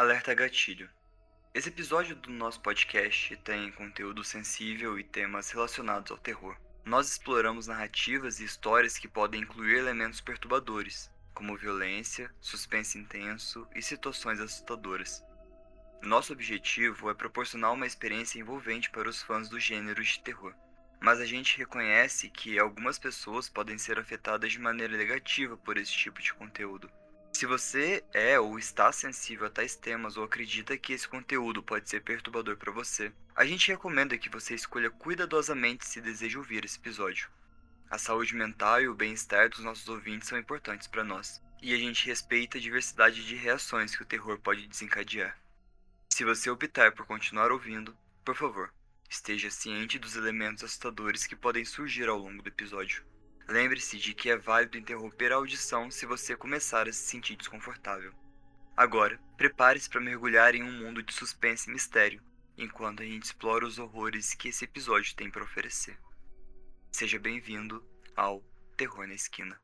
Alerta gatilho. Esse episódio do nosso podcast tem conteúdo sensível e temas relacionados ao terror. Nós exploramos narrativas e histórias que podem incluir elementos perturbadores, como violência, suspense intenso e situações assustadoras. Nosso objetivo é proporcionar uma experiência envolvente para os fãs do gênero de terror. Mas a gente reconhece que algumas pessoas podem ser afetadas de maneira negativa por esse tipo de conteúdo. Se você é ou está sensível a tais temas ou acredita que esse conteúdo pode ser perturbador para você, a gente recomenda que você escolha cuidadosamente se deseja ouvir esse episódio. A saúde mental e o bem-estar dos nossos ouvintes são importantes para nós, e a gente respeita a diversidade de reações que o terror pode desencadear. Se você optar por continuar ouvindo, por favor, esteja ciente dos elementos assustadores que podem surgir ao longo do episódio. Lembre-se de que é válido interromper a audição se você começar a se sentir desconfortável. Agora, prepare-se para mergulhar em um mundo de suspense e mistério, enquanto a gente explora os horrores que esse episódio tem para oferecer. Seja bem-vindo ao Terror na Esquina.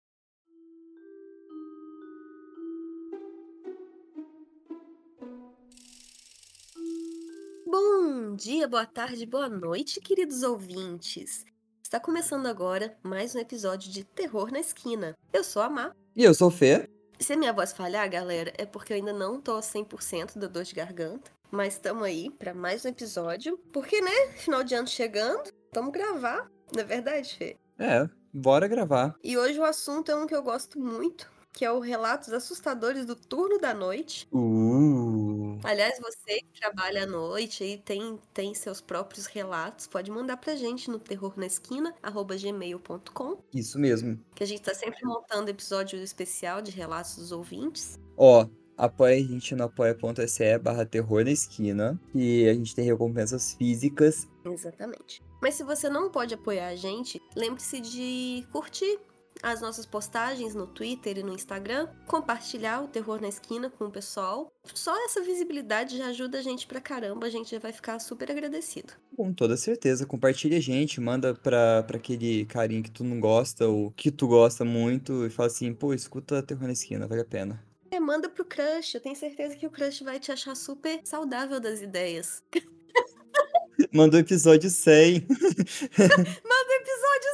Bom dia, boa tarde, boa noite, queridos ouvintes! Está começando agora mais um episódio de Terror na Esquina. Eu sou a Má. E eu sou o Fê. Se a minha voz falhar, galera, é porque eu ainda não tô 100% da dor de garganta. Mas estamos aí para mais um episódio. Porque, né? Final de ano chegando, vamos gravar. Não é verdade, Fê? Bora gravar. E hoje o assunto é um que eu gosto muito, que é o Relatos Assustadores do Turno da Noite. Aliás, você que trabalha à noite e tem seus próprios relatos, pode mandar pra gente no terrornaesquina@gmail.com. Isso mesmo. Que a gente tá sempre montando episódio especial de relatos dos ouvintes. Apoia a gente no apoia.se/terror na esquina, e a gente tem recompensas físicas. Exatamente. Mas se você não pode apoiar a gente, lembre-se de curtir as nossas postagens no Twitter e no Instagram, compartilhar o Terror na Esquina com o pessoal. Só essa visibilidade já ajuda a gente pra caramba, a gente já vai ficar super agradecido. Com toda certeza, compartilha a gente, manda pra aquele carinha que tu não gosta ou que tu gosta muito e fala assim, pô, escuta Terror na Esquina, vale a pena. Manda pro crush, eu tenho certeza que o crush vai te achar super saudável das ideias. Manda o episódio 100. Manda o episódio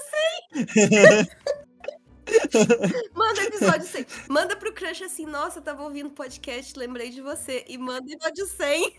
100! Manda o episódio 100. Manda pro crush assim, nossa, eu tava ouvindo podcast, lembrei de você. E manda o episódio 100.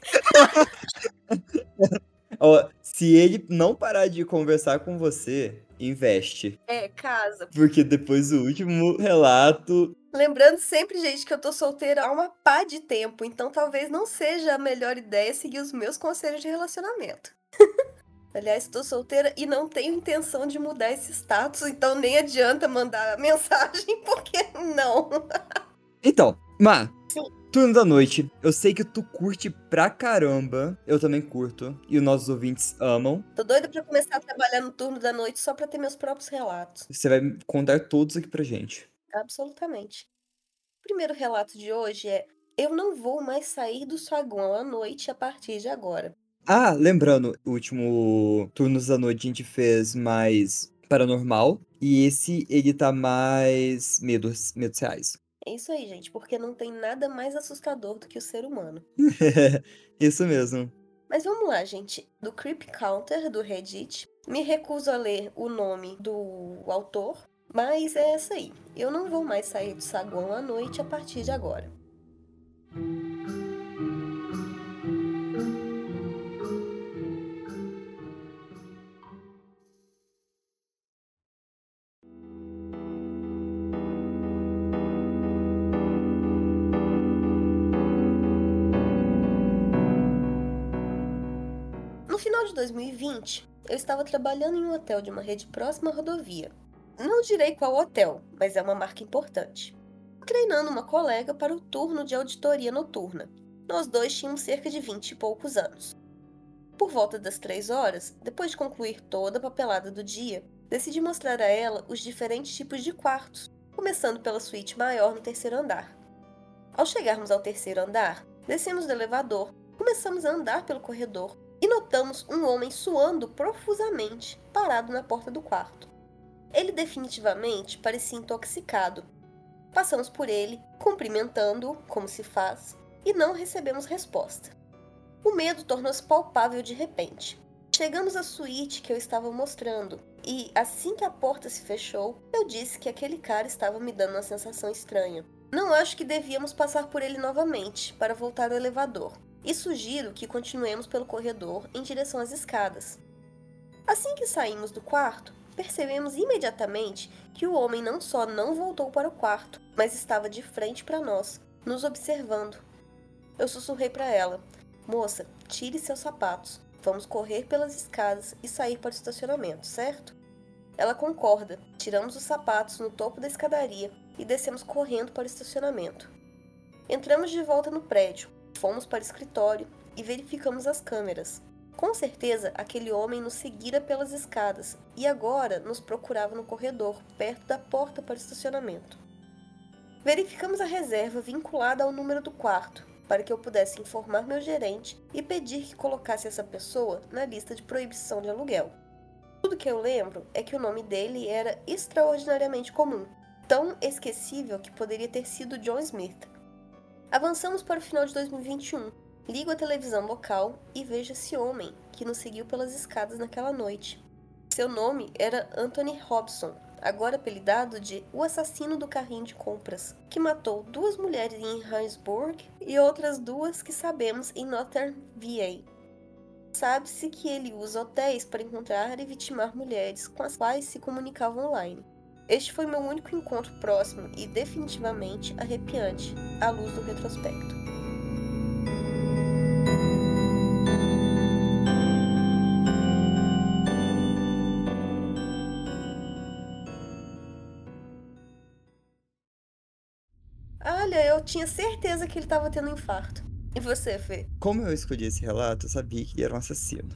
Se ele não parar de conversar com você, investe. Casa. Porque depois do último relato... Lembrando sempre, gente, que eu tô solteira há uma pá de tempo, então talvez não seja a melhor ideia seguir os meus conselhos de relacionamento. Aliás, tô solteira e não tenho intenção de mudar esse status, então nem adianta mandar mensagem, porque não. Então, Má, Sim. Turno da Noite, eu sei que tu curte pra caramba, eu também curto, e os nossos ouvintes amam. Tô doida pra começar a trabalhar no turno da noite só pra ter meus próprios relatos. Você vai contar todos aqui pra gente. Absolutamente. O primeiro relato de hoje é: eu não vou mais sair do saguão à noite a partir de agora. Lembrando, o último Turnos da Noite a gente fez mais paranormal, e esse ele tá mais medos reais. É isso aí, gente, porque não tem nada mais assustador do que o ser humano. Isso mesmo. Mas vamos lá, gente. Do Creep Counter, do Reddit. Me recuso a ler o nome do autor, mas é essa aí. Eu não vou mais sair do saguão à noite a partir de agora. No final de 2020, eu estava trabalhando em um hotel de uma rede próxima à rodovia. Não direi qual hotel, mas é uma marca importante. Treinando uma colega para o turno de auditoria noturna. Nós dois tínhamos cerca de 20 e poucos anos. Por volta das 3 horas, depois de concluir toda a papelada do dia, decidi mostrar a ela os diferentes tipos de quartos, começando pela suíte maior no terceiro andar. Ao chegarmos ao terceiro andar, descemos do elevador, começamos a andar pelo corredor e notamos um homem suando profusamente, parado na porta do quarto. Ele definitivamente parecia intoxicado. Passamos por ele, cumprimentando-o, como se faz, e não recebemos resposta. O medo tornou-se palpável de repente. Chegamos à suíte que eu estava mostrando, e assim que a porta se fechou, eu disse que aquele cara estava me dando uma sensação estranha. Não acho que devíamos passar por ele novamente, para voltar ao elevador, e sugiro que continuemos pelo corredor em direção às escadas. Assim que saímos do quarto, percebemos imediatamente que o homem não só não voltou para o quarto, mas estava de frente para nós, nos observando. Eu sussurrei para ela: "Moça, tire seus sapatos. Vamos correr pelas escadas e sair para o estacionamento, certo?" Ela concorda. Tiramos os sapatos no topo da escadaria e descemos correndo para o estacionamento. Entramos de volta no prédio, fomos para o escritório e verificamos as câmeras. Com certeza, aquele homem nos seguira pelas escadas e agora nos procurava no corredor, perto da porta para o estacionamento. Verificamos a reserva vinculada ao número do quarto, para que eu pudesse informar meu gerente e pedir que colocasse essa pessoa na lista de proibição de aluguel. Tudo que eu lembro é que o nome dele era extraordinariamente comum, tão esquecível que poderia ter sido John Smith. Avançamos para o final de 2021. Ligo a televisão local e vejo esse homem que nos seguiu pelas escadas naquela noite. Seu nome era Anthony Robson, agora apelidado de o assassino do carrinho de compras, que matou 2 mulheres em Harrisburg e outras 2 que sabemos em Northern VA. Sabe-se que ele usa hotéis para encontrar e vitimar mulheres com as quais se comunicava online. Este foi meu único encontro próximo e definitivamente arrepiante, à luz do retrospecto. Olha, eu tinha certeza que ele estava tendo infarto. E você, Fê? Como eu escolhi esse relato, eu sabia que ele era um assassino.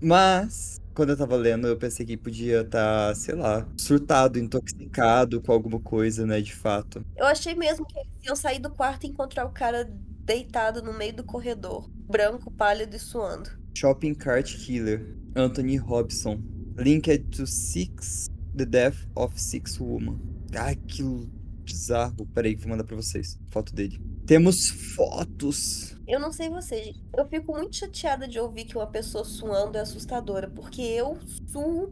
Mas, quando eu tava lendo, eu pensei que podia estar, sei lá, surtado, intoxicado com alguma coisa, né, de fato. Eu achei mesmo que eles iam sair do quarto e encontrar o cara deitado no meio do corredor, branco, pálido e suando. Shopping Cart Killer, Anthony Robson. Linked to Six, The Death of Six Women. Ai, que bizarro. Peraí, que vou mandar pra vocês. Foto dele. Temos fotos. Eu não sei você, gente. Eu fico muito chateada de ouvir que uma pessoa suando é assustadora, porque eu suo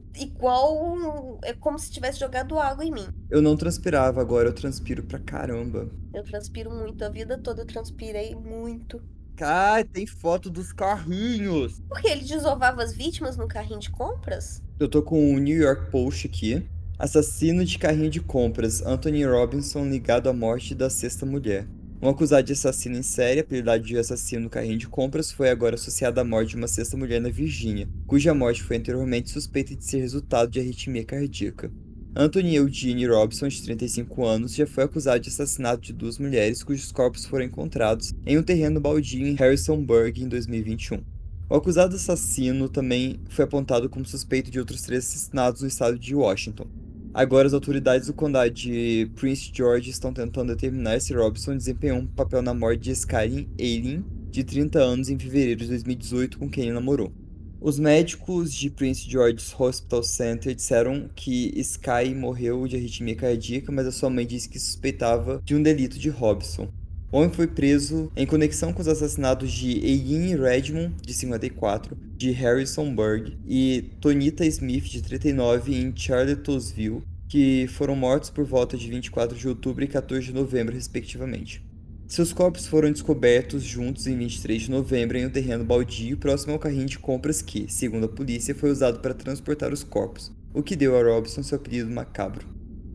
igual. É como se tivesse jogado água em mim. Eu não transpirava, agora eu transpiro pra caramba. Eu transpiro muito, a vida toda eu transpirei muito. Ai, tem foto dos carrinhos. Porque ele desovava as vítimas no carrinho de compras? Eu tô com o New York Post aqui. Assassino de carrinho de compras, Anthony Robinson ligado à morte da sexta mulher. Um acusado de assassino em série, apelidado de assassino no carrinho de compras, foi agora associado à morte de uma sexta mulher na Virgínia, cuja morte foi anteriormente suspeita de ser resultado de arritmia cardíaca. Anthony Eugene Robson, de 35 anos, já foi acusado de assassinato de 2 mulheres cujos corpos foram encontrados em um terreno baldio em Harrisonburg em 2021. O acusado assassino também foi apontado como suspeito de outros 3 assassinatos no estado de Washington. Agora, as autoridades do condado de Prince George estão tentando determinar se Robson desempenhou um papel na morte de Skyline Aileen, de 30 anos, em fevereiro de 2018, com quem ele namorou. Os médicos de Prince George's Hospital Center disseram que Sky morreu de arritmia cardíaca, mas a sua mãe disse que suspeitava de um delito de Robson. O homem foi preso em conexão com os assassinatos de Eileen Redmond, de 54, de Harrisonburg, e Tonita Smith, de 39, em Charlottesville, que foram mortos por volta de 24 de outubro e 14 de novembro, respectivamente. Seus corpos foram descobertos juntos em 23 de novembro em um terreno baldio próximo ao carrinho de compras que, segundo a polícia, foi usado para transportar os corpos, o que deu a Robson seu apelido macabro.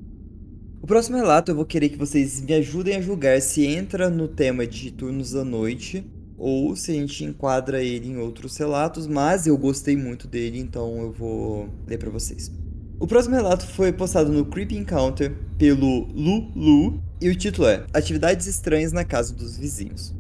O próximo relato eu vou querer que vocês me ajudem a julgar se entra no tema de Turnos da Noite ou se a gente enquadra ele em outros relatos, mas eu gostei muito dele, então eu vou ler pra vocês. O próximo relato foi postado no Creepy Encounter pelo Lulu e o título é Atividades Estranhas na Casa dos Vizinhos.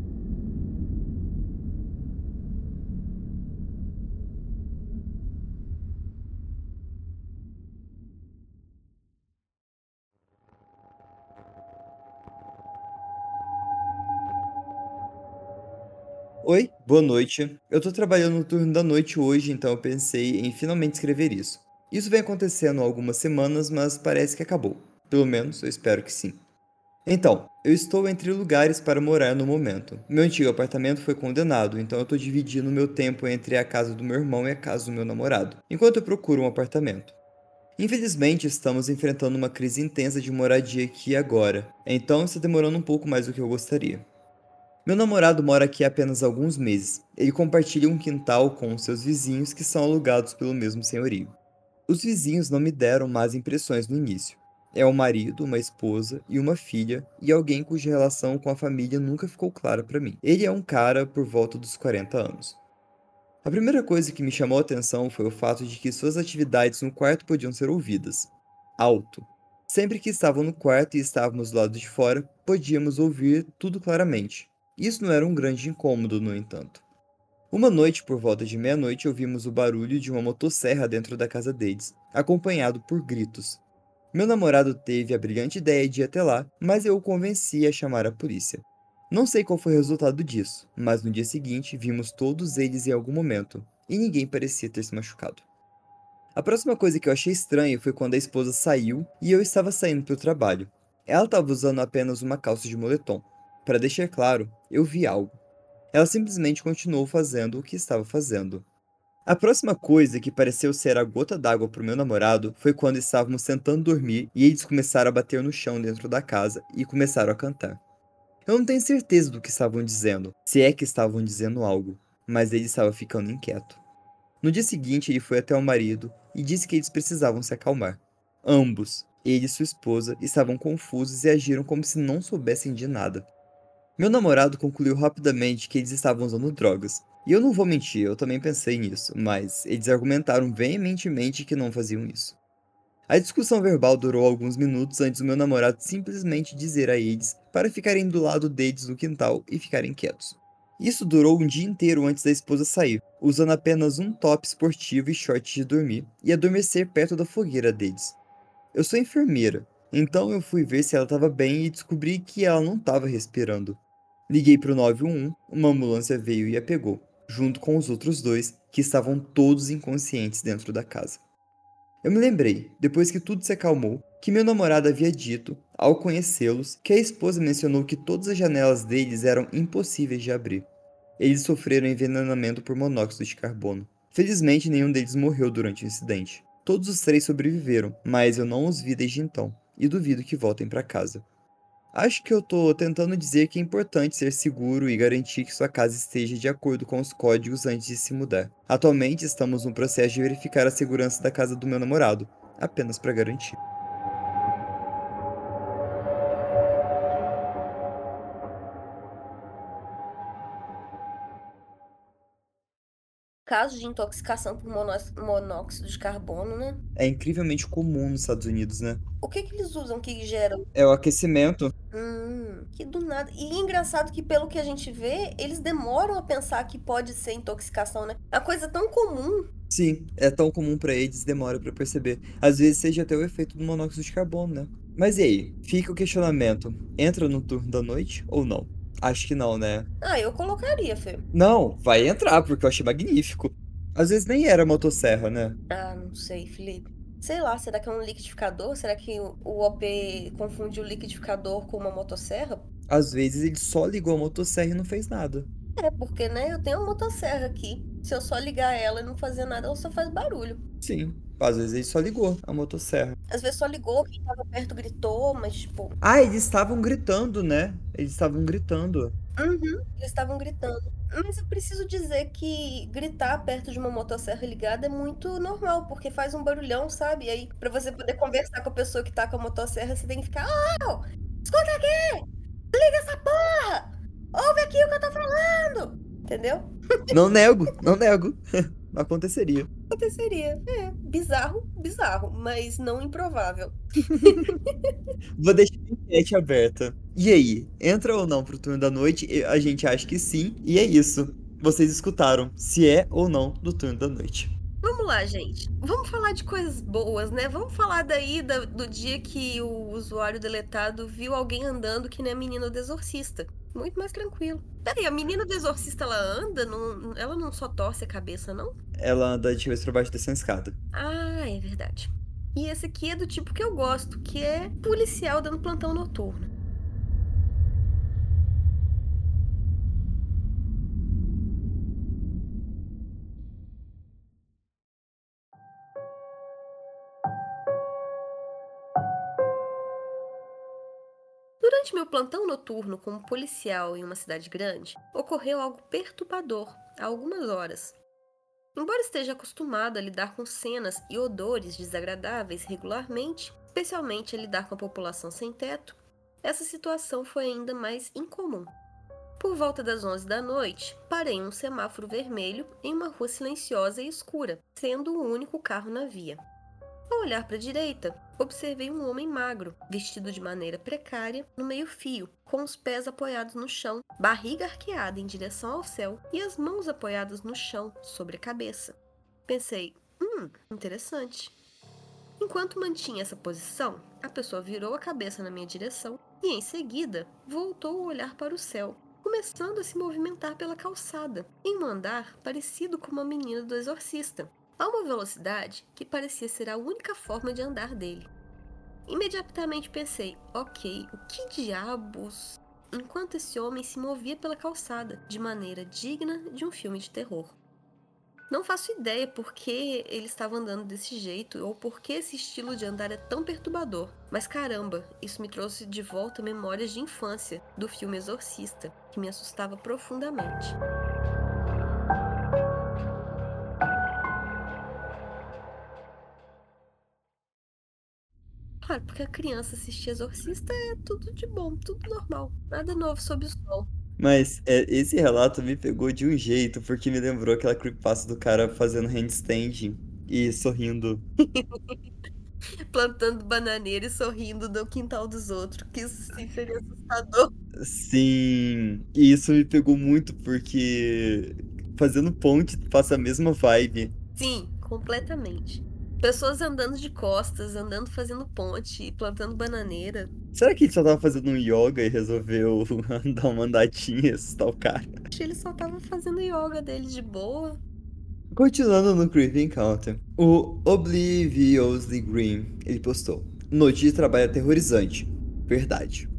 Oi, boa noite. Eu tô trabalhando no turno da noite hoje, então eu pensei em finalmente escrever isso. Isso vem acontecendo há algumas semanas, mas parece que acabou. Pelo menos eu espero que sim. Então, eu estou entre lugares para morar no momento. Meu antigo apartamento foi condenado, então eu estou dividindo meu tempo entre a casa do meu irmão e a casa do meu namorado, enquanto eu procuro um apartamento. Infelizmente, estamos enfrentando uma crise intensa de moradia aqui e agora, então está demorando um pouco mais do que eu gostaria. Meu namorado mora aqui há apenas alguns meses. Ele compartilha um quintal com os seus vizinhos que são alugados pelo mesmo senhorio. Os vizinhos não me deram más impressões no início. É um marido, uma esposa e uma filha, e alguém cuja relação com a família nunca ficou clara para mim. Ele é um cara por volta dos 40 anos. A primeira coisa que me chamou a atenção foi o fato de que suas atividades no quarto podiam ser ouvidas. Alto. Sempre que estavam no quarto e estávamos do lado de fora, podíamos ouvir tudo claramente. Isso não era um grande incômodo, no entanto. Uma noite, por volta de meia-noite, ouvimos o barulho de uma motosserra dentro da casa deles, acompanhado por gritos. Meu namorado teve a brilhante ideia de ir até lá, mas eu o convenci a chamar a polícia. Não sei qual foi o resultado disso, mas no dia seguinte vimos todos eles em algum momento, e ninguém parecia ter se machucado. A próxima coisa que eu achei estranha foi quando a esposa saiu e eu estava saindo para o trabalho. Ela estava usando apenas uma calça de moletom. Para deixar claro, eu vi algo. Ela simplesmente continuou fazendo o que estava fazendo. A próxima coisa que pareceu ser a gota d'água para o meu namorado foi quando estávamos tentando dormir e eles começaram a bater no chão dentro da casa e começaram a cantar. Eu não tenho certeza do que estavam dizendo, se é que estavam dizendo algo, mas ele estava ficando inquieto. No dia seguinte, ele foi até o marido e disse que eles precisavam se acalmar. Ambos, ele e sua esposa, estavam confusos e agiram como se não soubessem de nada. Meu namorado concluiu rapidamente que eles estavam usando drogas. E eu não vou mentir, eu também pensei nisso, mas eles argumentaram veementemente que não faziam isso. A discussão verbal durou alguns minutos antes do meu namorado simplesmente dizer a eles para ficarem do lado deles no quintal e ficarem quietos. Isso durou um dia inteiro antes da esposa sair, usando apenas um top esportivo e shorts de dormir, e adormecer perto da fogueira deles. Eu sou enfermeira, então eu fui ver se ela estava bem e descobri que ela não estava respirando. Liguei para o 911, uma ambulância veio e a pegou, junto com os outros dois, que estavam todos inconscientes dentro da casa. Eu me lembrei, depois que tudo se acalmou, que meu namorado havia dito, ao conhecê-los, que a esposa mencionou que todas as janelas deles eram impossíveis de abrir. Eles sofreram envenenamento por monóxido de carbono. Felizmente, nenhum deles morreu durante o incidente. Todos os três sobreviveram, mas eu não os vi desde então, e duvido que voltem para casa. Acho que eu tô tentando dizer que é importante ser seguro e garantir que sua casa esteja de acordo com os códigos antes de se mudar. Atualmente estamos no processo de verificar a segurança da casa do meu namorado, apenas para garantir. Casos de intoxicação por monóxido de carbono, né? É incrivelmente comum nos Estados Unidos, né? O que que eles usam que gera? É o aquecimento. Que do nada. E é engraçado que, pelo que a gente vê, eles demoram a pensar que pode ser intoxicação, né? É uma coisa tão comum. Sim, é tão comum pra eles, demora pra perceber. Às vezes seja até o efeito do monóxido de carbono, né? Mas e aí? Fica o questionamento. Entra no turno da noite ou não? Acho que não, né? Ah, eu colocaria, Fê. Não, vai entrar, porque eu achei magnífico. Às vezes nem era motosserra, né? Ah, não sei, Felipe. Sei lá, será que é um liquidificador? Será que o OP confunde o liquidificador com uma motosserra? Às vezes ele só ligou a motosserra e não fez nada. É, porque, né, eu tenho uma motosserra aqui. Se eu só ligar ela e não fazer nada, ela só faz barulho. Sim, às vezes ele só ligou a motosserra. Às vezes só ligou, quem tava perto gritou, mas tipo. Ah, eles estavam gritando, né? Eles estavam gritando. Uhum, eles estavam gritando. Mas eu preciso dizer que gritar perto de uma motosserra ligada é muito normal, porque faz um barulhão, sabe? E aí, pra você poder conversar com a pessoa que tá com a motosserra, você tem que ficar: Ô, escuta aqui! Liga essa porra! Ouve aqui o que eu tô falando! Entendeu? Não nego, não nego. Não aconteceria. Aconteceria. É, bizarro, bizarro, mas não improvável. Vou deixar a enquete aberta. E aí, entra ou não pro turno da noite? A gente acha que sim, e é isso. Vocês escutaram se é ou não do turno da noite. Vamos lá, gente. Vamos falar de coisas boas, né? Vamos falar daí do dia que o usuário deletado viu alguém andando que nem a menina do exorcista. Muito mais tranquilo. Peraí, a menina do exorcista, ela anda? Ela não só torce a cabeça, não? Ela anda de cabeça pra baixo dessa escada. Ah, é verdade. E esse aqui é do tipo que eu gosto, que é policial dando plantão noturno. Durante meu plantão noturno como policial em uma cidade grande, ocorreu algo perturbador há algumas horas. Embora esteja acostumado a lidar com cenas e odores desagradáveis regularmente, especialmente a lidar com a população sem teto, essa situação foi ainda mais incomum. Por volta das 11 da noite, parei em um semáforo vermelho em uma rua silenciosa e escura, sendo o único carro na via. Ao olhar para a direita, observei um homem magro, vestido de maneira precária, no meio-fio, com os pés apoiados no chão, barriga arqueada em direção ao céu e as mãos apoiadas no chão, sobre a cabeça. Pensei, interessante. Enquanto mantinha essa posição, a pessoa virou a cabeça na minha direção e, em seguida, voltou a olhar para o céu, começando a se movimentar pela calçada, em um andar parecido com uma menina do Exorcista, a uma velocidade que parecia ser a única forma de andar dele. Imediatamente pensei, ok, o que diabos? Enquanto esse homem se movia pela calçada, de maneira digna de um filme de terror. Não faço ideia por que ele estava andando desse jeito ou por que esse estilo de andar é tão perturbador, mas caramba, isso me trouxe de volta memórias de infância do filme Exorcista, que me assustava profundamente. Claro, porque a criança assistir Exorcista é tudo de bom, tudo normal, nada novo sob o sol. Mas esse relato me pegou de um jeito, porque me lembrou aquela creepypasta do cara fazendo handstand e sorrindo. Plantando bananeira e sorrindo do quintal dos outros, que isso sim seria assustador. Sim, e isso me pegou muito porque fazendo ponte passa a mesma vibe. Sim, completamente. Pessoas andando de costas, andando fazendo ponte, plantando bananeira. Será que ele só tava fazendo um yoga e resolveu dar uma andadinha e assustar o cara? Acho que ele só tava fazendo yoga dele de boa. Continuando no Creepy Encounter, o Obliviously Green, ele postou: Noite de trabalho aterrorizante. Verdade.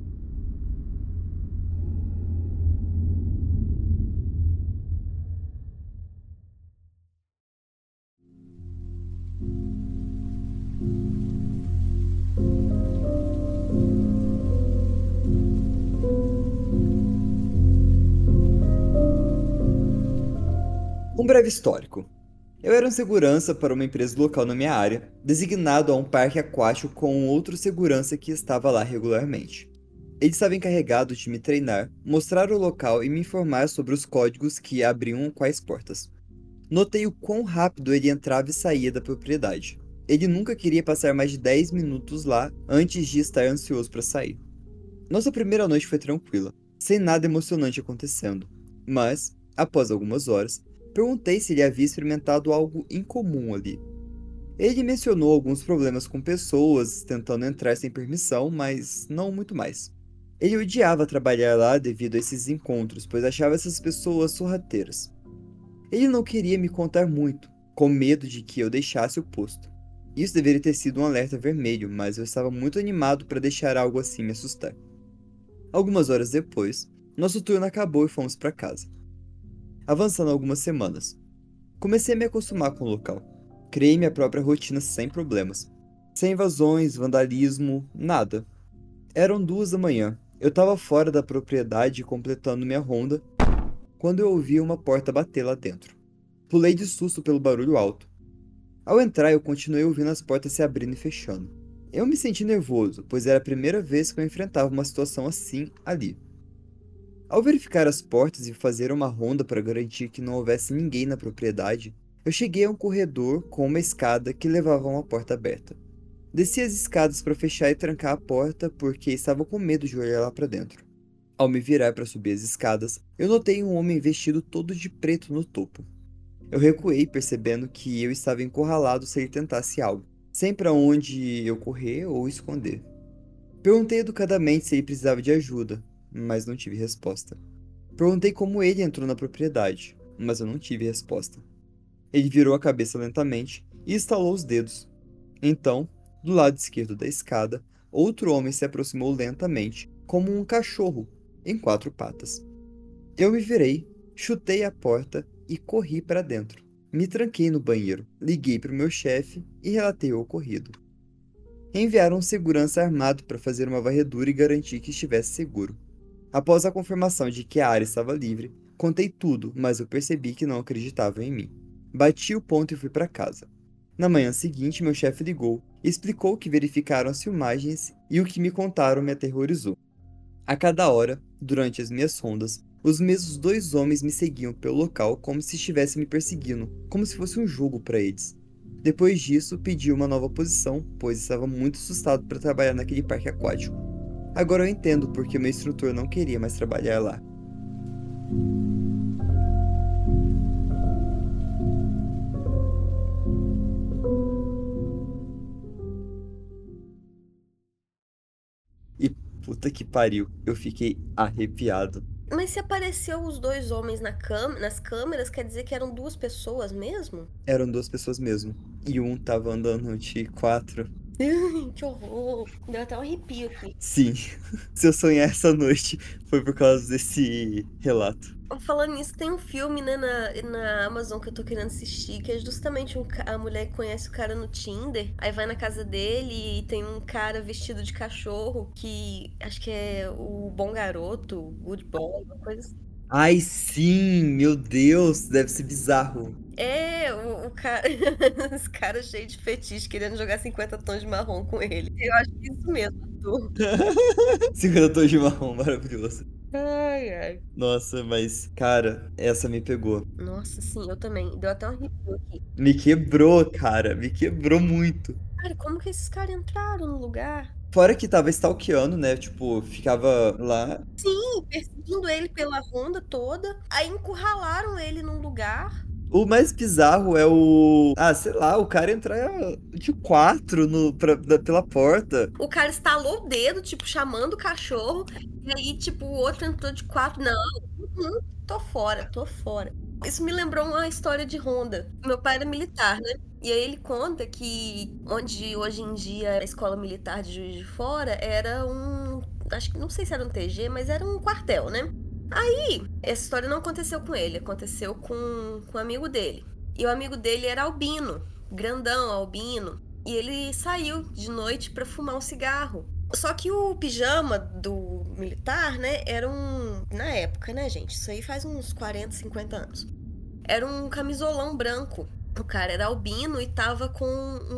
Um breve histórico. Eu era um segurança para uma empresa local na minha área, designado a um parque aquático com outro segurança que estava lá regularmente. Ele estava encarregado de me treinar, mostrar o local e me informar sobre os códigos que abriam quais portas. Notei o quão rápido ele entrava e saía da propriedade. Ele nunca queria passar mais de 10 minutos lá antes de estar ansioso para sair. Nossa primeira noite foi tranquila, sem nada emocionante acontecendo, mas, após algumas horas, perguntei se ele havia experimentado algo incomum ali. Ele mencionou alguns problemas com pessoas tentando entrar sem permissão, mas não muito mais. Ele odiava trabalhar lá devido a esses encontros, pois achava essas pessoas sorrateiras. Ele não queria me contar muito, com medo de que eu deixasse o posto. Isso deveria ter sido um alerta vermelho, mas eu estava muito animado para deixar algo assim me assustar. Algumas horas depois, nosso turno acabou e fomos para casa. Avançando algumas semanas, comecei a me acostumar com o local. Criei minha própria rotina sem problemas. Sem invasões, vandalismo, nada. Eram 2 da manhã. Eu estava fora da propriedade completando minha ronda quando eu ouvi uma porta bater lá dentro. Pulei de susto pelo barulho alto. Ao entrar, eu continuei ouvindo as portas se abrindo e fechando. Eu me senti nervoso, pois era a primeira vez que eu enfrentava uma situação assim ali. Ao verificar as portas e fazer uma ronda para garantir que não houvesse ninguém na propriedade, eu cheguei a um corredor com uma escada que levava a uma porta aberta. Desci as escadas para fechar e trancar a porta porque estava com medo de olhar lá para dentro. Ao me virar para subir as escadas, eu notei um homem vestido todo de preto no topo. Eu recuei, percebendo que eu estava encurralado se ele tentasse algo, sem para onde eu correr ou esconder. Perguntei educadamente se ele precisava de ajuda, mas não tive resposta. Perguntei como ele entrou na propriedade, mas eu não tive resposta. Ele virou a cabeça lentamente e estalou os dedos. Então, do lado esquerdo da escada, outro homem se aproximou lentamente, como um cachorro, em 4 patas. Eu me virei, chutei a porta e corri para dentro. Me tranquei no banheiro, liguei para o meu chefe e relatei o ocorrido. Enviaram um segurança armado para fazer uma varredura e garantir que estivesse seguro. Após a confirmação de que a área estava livre, contei tudo, mas eu percebi que não acreditavam em mim. Bati o ponto e fui para casa. Na manhã seguinte, meu chefe ligou e explicou que verificaram as filmagens e o que me contaram me aterrorizou. A cada hora, durante as minhas rondas, os mesmos dois homens me seguiam pelo local como se estivessem me perseguindo, como se fosse um jogo para eles. Depois disso, pedi uma nova posição, pois estava muito assustado para trabalhar naquele parque aquático. Agora eu entendo porque meu instrutor não queria mais trabalhar lá. E puta que pariu, eu fiquei arrepiado. Mas se apareceu os dois homens nas câmeras, quer dizer que eram duas pessoas mesmo? Eram duas pessoas mesmo. E um tava andando de quatro. Ai, que horror! Deu até um arrepio aqui. Sim, se eu sonhar essa noite foi por causa desse relato. Falando nisso, tem um filme, né, na Amazon que eu tô querendo assistir, que é justamente a mulher que conhece o cara no Tinder, aí vai na casa dele e tem um cara vestido de cachorro que acho que é o Bom Garoto, Good Boy, uma coisa assim. Ai, sim, meu Deus, deve ser bizarro. É, o cara. Esse cara cheio de fetiche, querendo jogar 50 tons de marrom com ele. Eu acho que é isso mesmo, Arthur. 50 tons de marrom, maravilhoso. Ai, ai. Nossa, mas, cara, essa me pegou. Nossa, sim, eu também. Deu até um arrepio aqui. Me quebrou, cara, me quebrou muito. Cara, como que esses caras entraram no lugar? Fora que tava stalkeando, né? Tipo, ficava lá. Sim, perseguindo ele pela ronda toda. Aí encurralaram ele num lugar. O mais bizarro é o. Ah, sei lá, o cara entrar de quatro pela porta. O cara estalou o dedo, tipo, chamando o cachorro. E aí, tipo, o outro entrou de quatro. Não, tô fora, tô fora. Isso me lembrou uma história de ronda. Meu pai era militar, né? E aí ele conta que onde hoje em dia a escola militar de Juiz de Fora era um. Acho que não sei se era um TG, mas era um quartel, né? Aí, essa história não aconteceu com ele, aconteceu com um amigo dele. E o amigo dele era albino, grandão, albino. E ele saiu de noite pra fumar um cigarro. Só que o pijama do militar, né, era um. Na época, né, gente? Isso aí faz uns 40, 50 anos. Era um camisolão branco. O cara era albino e tava com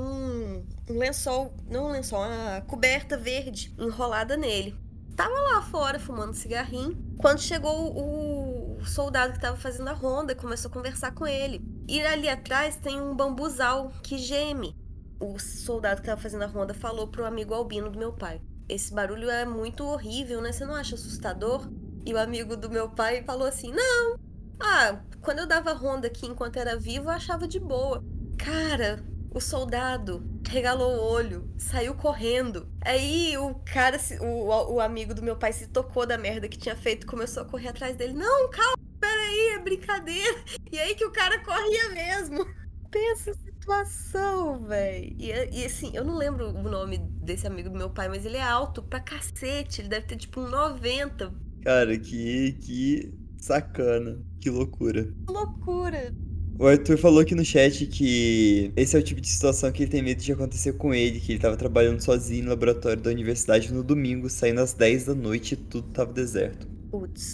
um lençol, não um lençol, uma coberta verde enrolada nele. Tava lá fora fumando cigarrinho. Quando chegou o soldado que tava fazendo a ronda, começou a conversar com ele. E ali atrás tem um bambuzal que geme. O soldado que tava fazendo a ronda falou pro amigo albino do meu pai: esse barulho é muito horrível, né? Você não acha assustador? E o amigo do meu pai falou assim: não. Ah, quando eu dava ronda aqui enquanto era vivo, eu achava de boa. Cara, o soldado regalou o olho, saiu correndo. Aí o cara, o amigo do meu pai se tocou da merda que tinha feito e começou a correr atrás dele. Não, calma, peraí, é brincadeira. E aí que o cara corria mesmo. Pensa a situação, velho. E assim, eu não lembro o nome desse amigo do meu pai, mas ele é alto pra cacete. Ele deve ter tipo um 90. Cara, que sacana. Que loucura. Loucura. O Arthur falou aqui no chat que esse é o tipo de situação que ele tem medo de acontecer com ele, que ele tava trabalhando sozinho no laboratório da universidade no domingo, saindo às 10 da noite e tudo tava deserto. Putz.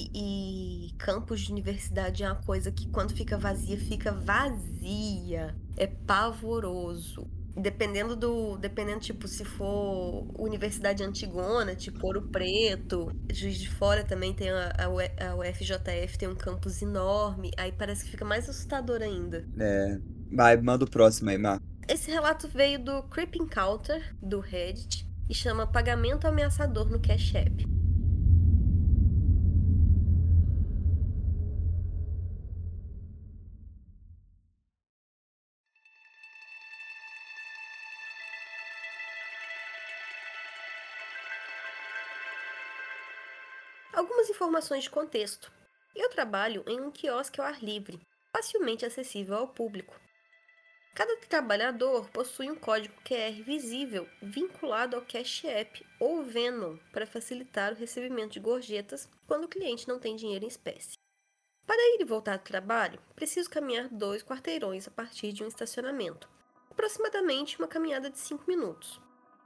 E campus de universidade é uma coisa que quando fica vazia, fica vazia. É pavoroso. Dependendo, tipo, se for universidade antigona, tipo Ouro Preto, Juiz de Fora também tem a UFJF, tem um campus enorme, aí parece que fica mais assustador ainda. É. Vai, manda o próximo aí, Mar. Esse relato veio do Creeping Counter, do Reddit, e chama Pagamento Ameaçador no Cash App. Algumas informações de contexto. Eu trabalho em um quiosque ao ar livre, facilmente acessível ao público. Cada trabalhador possui um código QR visível vinculado ao Cash App ou Venmo para facilitar o recebimento de gorjetas quando o cliente não tem dinheiro em espécie. Para ir e voltar do trabalho, preciso caminhar 2 quarteirões a partir de um estacionamento, aproximadamente uma caminhada de 5 minutos.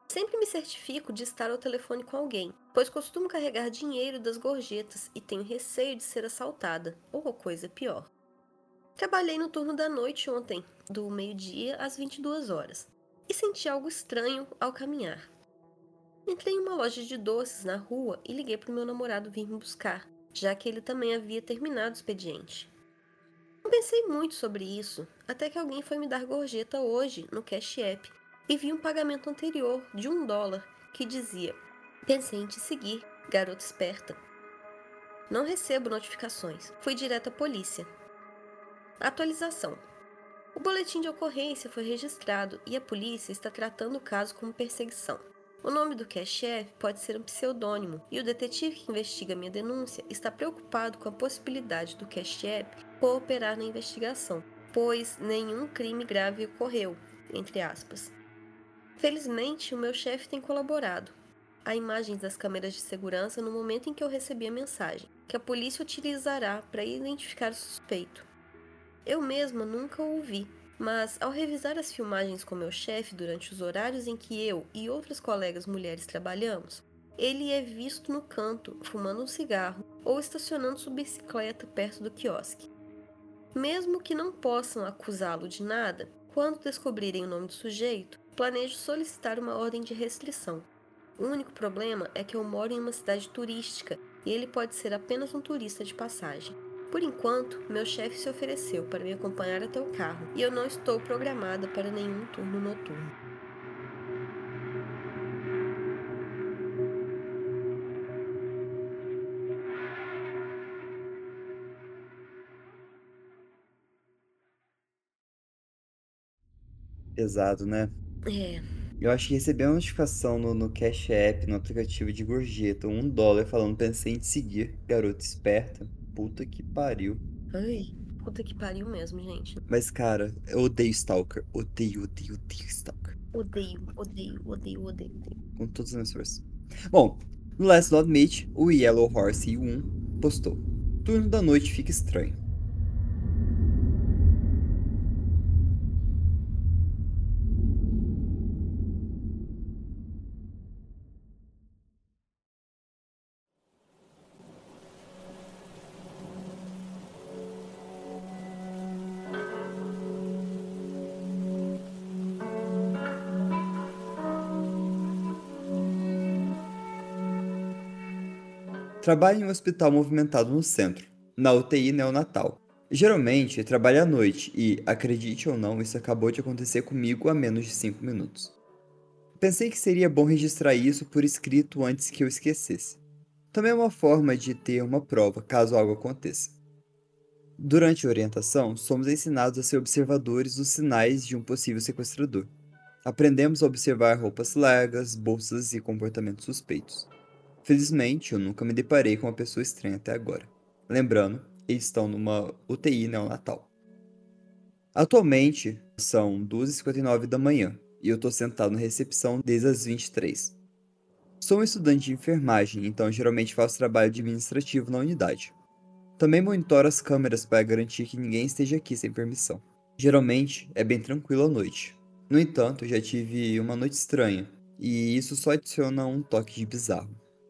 Sempre me certifico de estar ao telefone com alguém, pois costumo carregar dinheiro das gorjetas e tenho receio de ser assaltada, ou coisa pior. Trabalhei no turno da noite ontem, do meio-dia às 22 horas, e senti algo estranho ao caminhar. Entrei em uma loja de doces na rua e liguei para o meu namorado vir me buscar, já que ele também havia terminado o expediente. Não pensei muito sobre isso, até que alguém foi me dar gorjeta hoje no Cash App e vi um pagamento anterior de $1 que dizia: "Pensei em te seguir, garota esperta." Não recebo notificações. Fui direto à polícia. Atualização. O boletim de ocorrência foi registrado e a polícia está tratando o caso como perseguição. O nome do Cash App pode ser um pseudônimo e o detetive que investiga minha denúncia está preocupado com a possibilidade do Cash App cooperar na investigação, pois nenhum crime grave ocorreu, entre aspas. Felizmente, o meu chefe tem colaborado. Há imagens das câmeras de segurança no momento em que eu recebi a mensagem, que a polícia utilizará para identificar o suspeito. Eu mesma nunca o vi, mas ao revisar as filmagens com meu chefe durante os horários em que eu e outras colegas mulheres trabalhamos, ele é visto no canto, fumando um cigarro ou estacionando sua bicicleta perto do quiosque. Mesmo que não possam acusá-lo de nada, quando descobrirem o nome do sujeito, planejo solicitar uma ordem de restrição. O único problema é que eu moro em uma cidade turística e ele pode ser apenas um turista de passagem. Por enquanto, meu chefe se ofereceu para me acompanhar até o carro e eu não estou programada para nenhum turno noturno. Pesado, né? É, Eu acho que receber uma notificação no Cash App, no aplicativo de gorjeta, $1 falando, pensei em te seguir, garota esperta. Puta que pariu. ai, puta que pariu mesmo, gente. Mas, cara, eu odeio Stalker. Odeio, odeio, odeio Stalker. Odeio, odeio, odeio, odeio, odeio. Com todas as minhas forças. Bom, no Last Not Meet, o Yellow Horse 1 postou: turno da noite fica estranho. Trabalho em um hospital movimentado no centro, na UTI neonatal. Geralmente, trabalho à noite e, acredite ou não, isso acabou de acontecer comigo há menos de 5 minutos. Pensei que seria bom registrar isso por escrito antes que eu esquecesse. Também é uma forma de ter uma prova caso algo aconteça. Durante a orientação, somos ensinados a ser observadores dos sinais de um possível sequestrador. Aprendemos a observar roupas largas, bolsas e comportamentos suspeitos. Felizmente, eu nunca me deparei com uma pessoa estranha até agora. Lembrando, eles estão numa UTI neonatal. Atualmente, são 2h59 da manhã e eu tô sentado na recepção desde as 23. Sou um estudante de enfermagem, então geralmente faço trabalho administrativo na unidade. Também monitoro as câmeras para garantir que ninguém esteja aqui sem permissão. Geralmente, é bem tranquilo à noite. No entanto, eu já tive uma noite estranha, e isso só adiciona um toque de bizarro.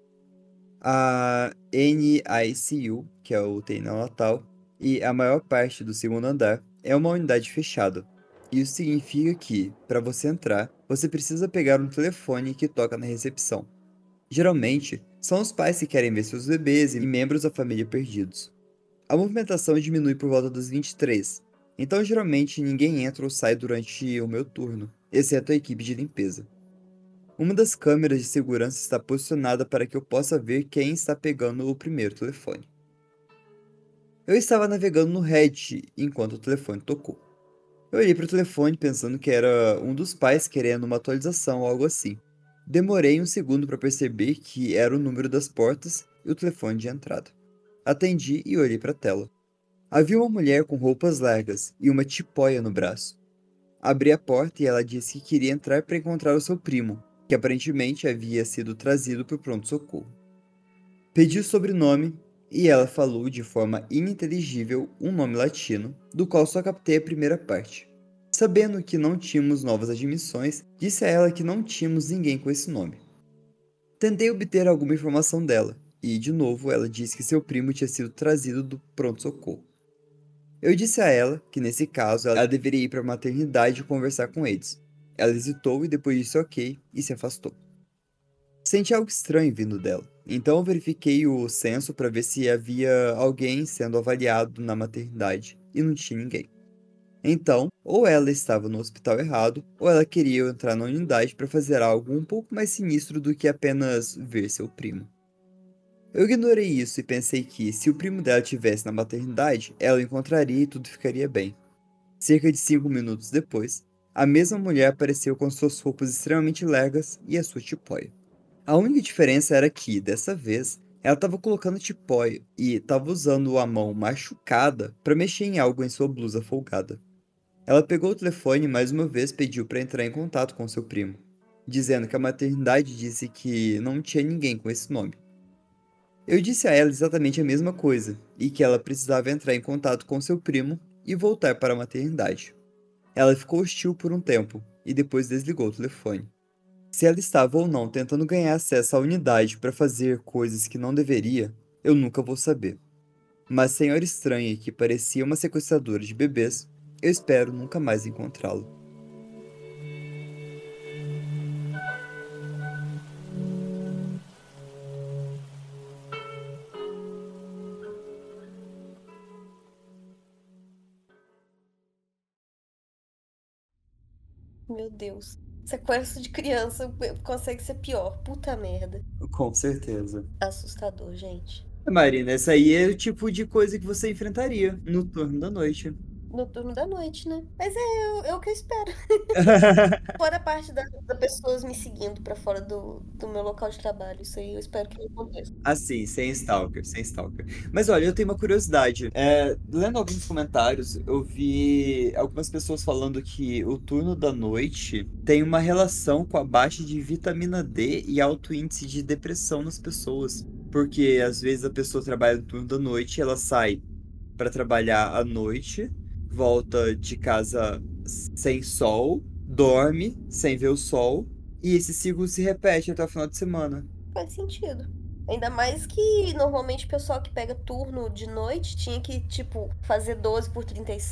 A NICU, que é o UTI neonatal, e a maior parte do segundo andar é uma unidade fechada. Isso significa que, para você entrar, você precisa pegar um telefone que toca na recepção. Geralmente, são os pais que querem ver seus bebês e membros da família perdidos. A movimentação diminui por volta das 23, então geralmente ninguém entra ou sai durante o meu turno, exceto a equipe de limpeza. Uma das câmeras de segurança está posicionada para que eu possa ver quem está pegando o primeiro telefone. Eu estava navegando no Reddit enquanto o telefone tocou. Eu olhei para o telefone pensando que era um dos pais querendo uma atualização ou algo assim. Demorei um segundo para perceber que era o número das portas e o telefone de entrada. Atendi e olhei para a tela. Havia uma mulher com roupas largas e uma tipóia no braço. Abri a porta e ela disse que queria entrar para encontrar o seu primo, que aparentemente havia sido trazido para o pronto-socorro. Pedi o sobrenome e ela falou de forma ininteligível um nome latino, do qual só captei a primeira parte. Sabendo que não tínhamos novas admissões, disse a ela que não tínhamos ninguém com esse nome. Tentei obter alguma informação dela, e de novo ela disse que seu primo tinha sido trazido do pronto-socorro. Eu disse a ela que nesse caso ela deveria ir para a maternidade e conversar com eles. Ela hesitou e depois disse ok e se afastou. Senti algo estranho vindo dela, então eu verifiquei o censo para ver se havia alguém sendo avaliado na maternidade e não tinha ninguém. Então, ou ela estava no hospital errado, ou ela queria entrar na unidade para fazer algo um pouco mais sinistro do que apenas ver seu primo. Eu ignorei isso e pensei que, se o primo dela estivesse na maternidade, ela o encontraria e tudo ficaria bem. Cerca de 5 minutos depois, a mesma mulher apareceu com suas roupas extremamente largas e a sua tipóia. A única diferença era que, dessa vez, ela estava colocando tipóia e estava usando a mão machucada para mexer em algo em sua blusa folgada. Ela pegou o telefone e mais uma vez pediu para entrar em contato com seu primo, dizendo que a maternidade disse que não tinha ninguém com esse nome. Eu disse a ela exatamente a mesma coisa, e que ela precisava entrar em contato com seu primo e voltar para a maternidade. Ela ficou hostil por um tempo, e depois desligou o telefone. Se ela estava ou não tentando ganhar acesso à unidade para fazer coisas que não deveria, eu nunca vou saber. Mas senhora estranha que parecia uma sequestradora de bebês, eu espero nunca mais encontrá-la. Meu Deus. Sequestro de criança consegue ser pior. Puta merda. Com certeza. Assustador, gente. Marina, essa aí é o tipo de coisa que você enfrentaria no turno da noite. No turno da noite, né? Mas é o que eu espero. Fora a parte das pessoas me seguindo pra fora do meu local de trabalho. Isso aí eu espero que não aconteça. Assim, sem stalker, sem stalker. Mas olha, eu tenho uma curiosidade. Lendo alguns comentários, eu vi algumas pessoas falando que o turno da noite tem uma relação com a baixa de vitamina D e alto índice de depressão nas pessoas. Porque às vezes a pessoa trabalha no turno da noite, ela sai para trabalhar à noite, volta de casa sem sol, dorme sem ver o sol, e esse ciclo se repete até o final de semana. Faz sentido. Ainda mais que normalmente o pessoal que pega turno de noite tinha que, tipo, fazer 12 por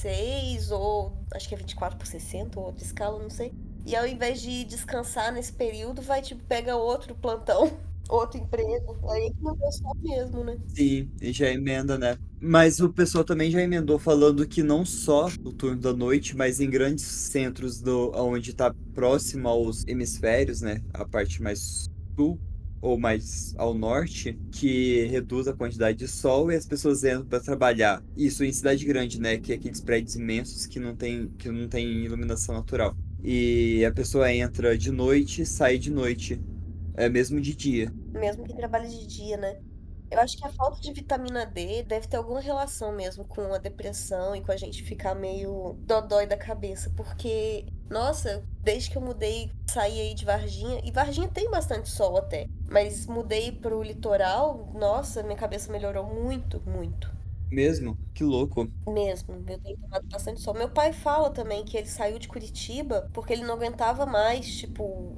36 ou acho que é 24 por 60 ou outra escala, não sei. E ao invés de descansar nesse período, vai, tipo, pega outro plantão, outro emprego. Aí que não pessoal mesmo, né? Sim, e já emenda, né? Mas o pessoal também já emendou falando que não só no turno da noite, mas em grandes centros onde está próximo aos hemisférios, né? A parte mais sul ou mais ao norte, que reduz a quantidade de sol e as pessoas entram para trabalhar. Isso em cidade grande, né? Que é aqueles prédios imensos que não tem iluminação natural. E a pessoa entra de noite, sai de noite, mesmo de dia. Mesmo quem trabalha de dia, né? Eu acho que a falta de vitamina D deve ter alguma relação mesmo com a depressão e com a gente ficar meio dodói da cabeça, porque, nossa, desde que eu mudei, saí aí de Varginha, e Varginha tem bastante sol até, mas mudei pro litoral, nossa, minha cabeça melhorou muito, muito. Mesmo? Que louco. Mesmo, eu tenho tomado bastante sol. Meu pai fala também que ele saiu de Curitiba porque ele não aguentava mais, tipo,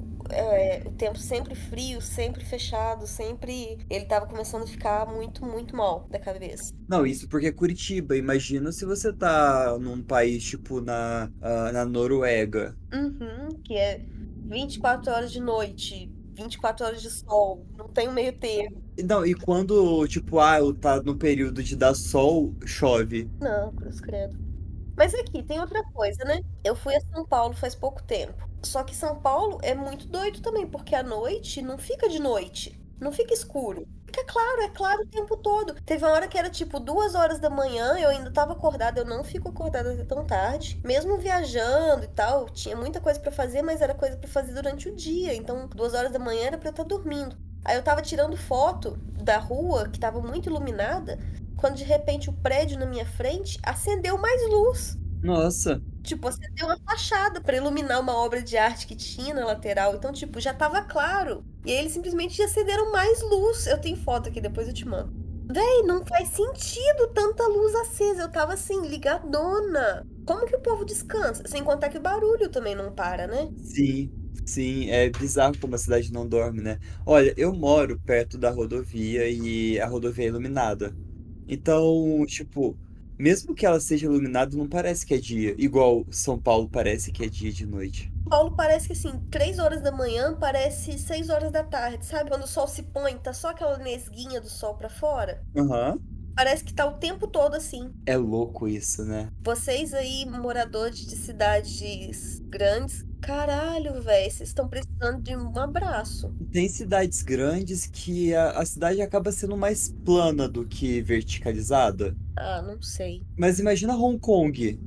o tempo sempre frio, sempre fechado, sempre. Ele tava começando a ficar muito, muito mal da cabeça. Não, isso porque é Curitiba. Imagina se você tá num país tipo na Noruega. Uhum, que é 24 horas de noite, 24 horas de sol, não tem um meio termo. Não, e quando, tipo, tá no período de dar sol, chove. Não, cruz credo. Mas aqui, tem outra coisa, né? Eu fui a São Paulo faz pouco tempo. Só que São Paulo é muito doido também, porque à noite não fica de noite. Não fica escuro. Fica claro, é claro o tempo todo. Teve uma hora que era tipo 2 horas da manhã, eu ainda tava acordada, eu não fico acordada até tão tarde. Mesmo viajando e tal, tinha muita coisa pra fazer, mas era coisa pra fazer durante o dia. Então, 2 horas da manhã era pra eu estar dormindo. Aí eu tava tirando foto da rua, que tava muito iluminada, quando de repente o prédio na minha frente acendeu mais luz. Nossa, Tipo, acendeu uma fachada pra iluminar uma obra de arte que tinha na lateral. Então, tipo, já tava claro. E aí eles simplesmente acenderam mais luz. Eu tenho foto aqui, depois eu te mando. Véi, não faz sentido tanta luz acesa. Eu tava assim, ligadona. Como que o povo descansa? Sem contar que o barulho também não para, né? Sim, sim, é bizarro como a cidade não dorme, né? Olha, eu moro perto da rodovia e a rodovia é iluminada. Então, tipo, mesmo que ela seja iluminada, não parece que é dia, igual São Paulo parece que é dia de noite. Paulo parece que assim, 3 horas da manhã parece 6 horas da tarde, sabe? Quando o sol se põe, tá só aquela nesguinha do sol pra fora. Aham. Parece que tá o tempo todo assim. É louco isso, né? Vocês aí, moradores de cidades grandes, caralho, velho, vocês estão precisando de um abraço. Tem cidades grandes que a cidade acaba sendo mais plana do que verticalizada. Ah, não sei. Mas imagina Hong Kong.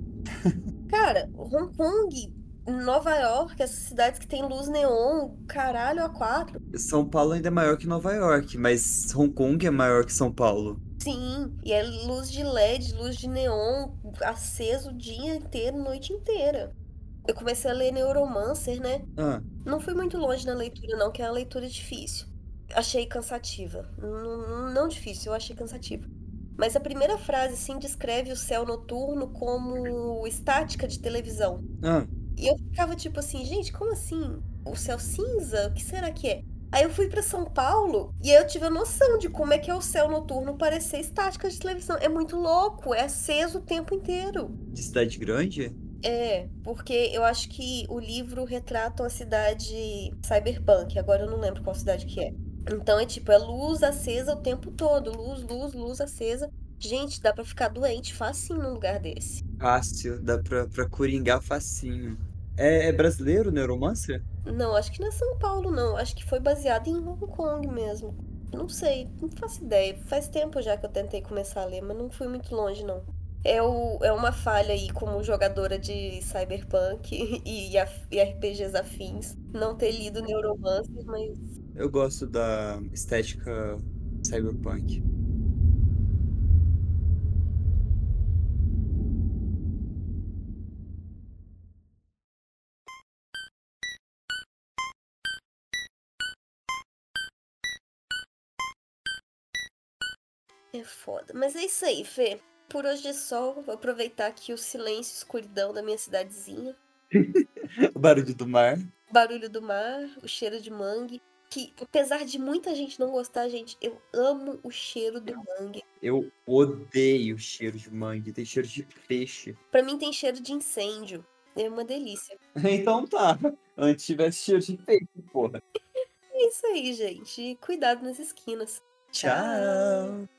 Cara, Hong Kong, Nova York, essas cidades que tem luz neon, caralho, a quatro. São Paulo ainda é maior que Nova York, mas Hong Kong é maior que São Paulo. Sim, e é luz de LED, luz de neon, aceso o dia inteiro, noite inteira. Eu comecei a ler Neuromancer, né? Ah, Não fui muito longe na leitura, não, que é uma leitura difícil. Achei cansativa. Não, não difícil, eu achei cansativa. Mas a primeira frase, assim, descreve o céu noturno como estática de televisão. ah. E eu ficava tipo assim, gente, como assim? O céu cinza? O que será que é? Aí eu fui pra São Paulo e aí eu tive a noção de como é que é o céu noturno parecer estática de televisão. É muito louco, é aceso o tempo inteiro. De cidade grande? É, porque eu acho que o livro retrata uma cidade cyberpunk, agora eu não lembro qual cidade que é. Então é tipo, é luz acesa o tempo todo, luz, luz, luz acesa. Gente, dá pra ficar doente facinho num lugar desse. Fácil, dá pra coringar facinho. É brasileiro, Neuromancer? Não, acho que não é São Paulo, não. Acho que foi baseado em Hong Kong mesmo. Não sei, não faço ideia. Faz tempo já que eu tentei começar a ler, mas não fui muito longe, não. É uma falha aí como jogadora de Cyberpunk e RPGs afins. Não ter lido Neuromancer, mas Eu gosto da estética cyberpunk. é foda. Mas é isso aí, Fê. Por hoje é só. Vou aproveitar aqui o silêncio e escuridão da minha cidadezinha. O barulho do mar. Barulho do mar, o cheiro de mangue. Que, apesar de muita gente não gostar, gente, eu amo o cheiro do mangue. Eu odeio cheiro de mangue, tem cheiro de peixe. Pra mim tem cheiro de incêndio. É uma delícia. Então tá. Antes tivesse cheiro de peixe, porra. É isso aí, gente. Cuidado nas esquinas. Tchau! Tchau.